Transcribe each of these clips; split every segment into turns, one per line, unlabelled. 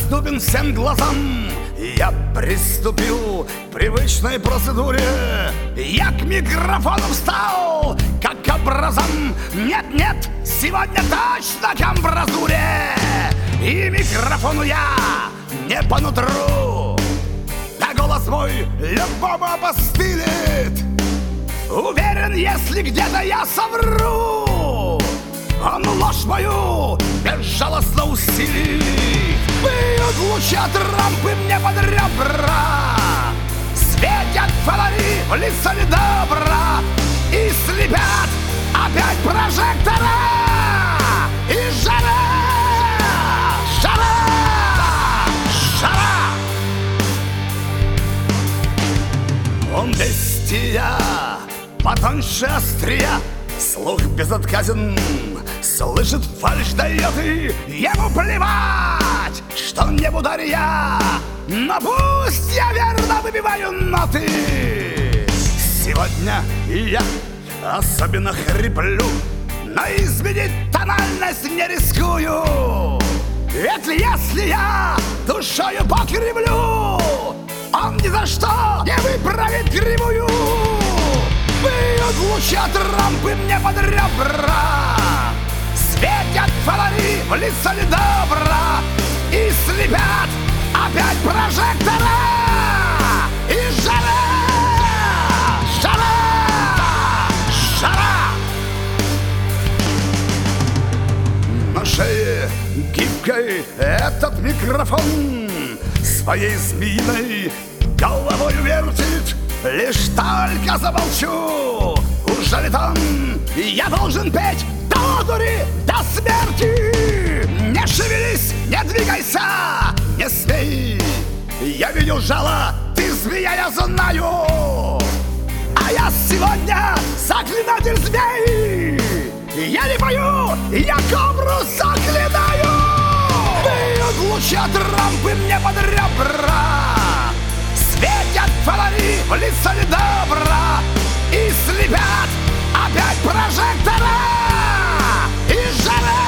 доступен всем глазам. Я приступил к привычной процедуре. Я к микрофону встал, как к образам. Нет-нет, сегодня точно к амбразуре. И микрофону я не по нутру, да голос мой любому опостылит. Уверен, если где-то я совру, он ложь мою безжалостно усилит. Бьют лучи от рампы мне под ребра, светят фонари в лицо недобра и слепят опять прожектора. И жара, жара, жара. Он бестия, потоньше острия, слух безотказен, слышит фальшь, дает, и ему плевать, что не бударь я, но пусть я верно выбиваю ноты. Сегодня я особенно хриплю, но изменить тональность не рискую. Ведь если я душою покривлю, он ни за что не выправит кривую. Бьют лучи от рампы мне под ребра, светят фонари в лицо недобра и слепят опять прожектора. И жара, жара, жара. На шее гибкой этот микрофон своей змеиной головою вертит. Лишь только замолчу, ужалит он, я должен петь до одури, до смерти. Не шевелись, не двигайся, не смей. Я видел жало, ты змея, я знаю, а я сегодня заклинатель змей. Я не пою, я кобру заклинаю. Бьют лучи от рампы мне под ребра, светят фонари в лицо недобра и слепят опять прожектора. И жара,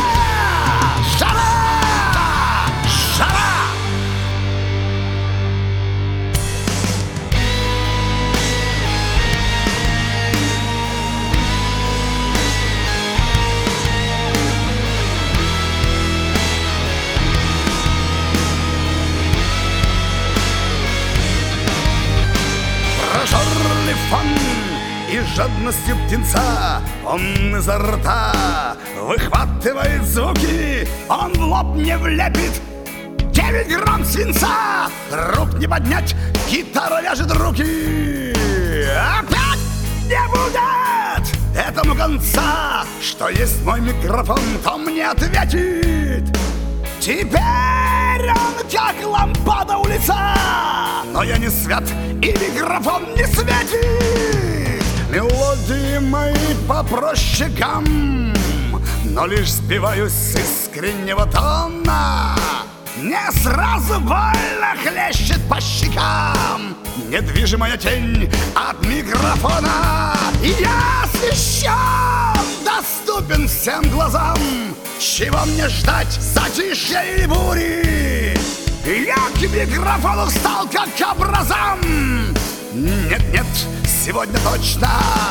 жара, жара. Прожорливый фон и жадностью птенца он изо рта выхватывает звуки, он в лоб не влепит 9 грамм свинца. Рук не поднять, гитара ляжет в руки. Опять не будет этому конца. Что есть мой микрофон, то мне ответит. Теперь он как лампада у лица, но я не свят, и микрофон не светит. Мелодии мои попроще гам, но лишь сбиваюсь с искреннего тона. Мне сразу больно хлещет по щекам недвижимая тень от микрофона. И я освещен, доступен всем глазам. Чего мне ждать, затишья или бури? Я к микрофону встал, как к образам. Нет-нет, сегодня точно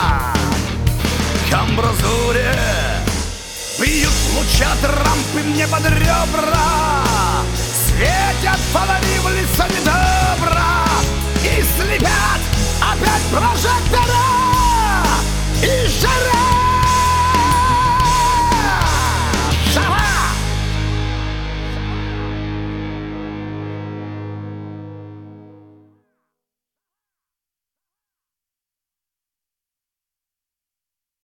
к амбразуре. Бьют лучи от рампы мне под ребра, светят фонари в лицо недобра и слепят опять прожектора. И жара,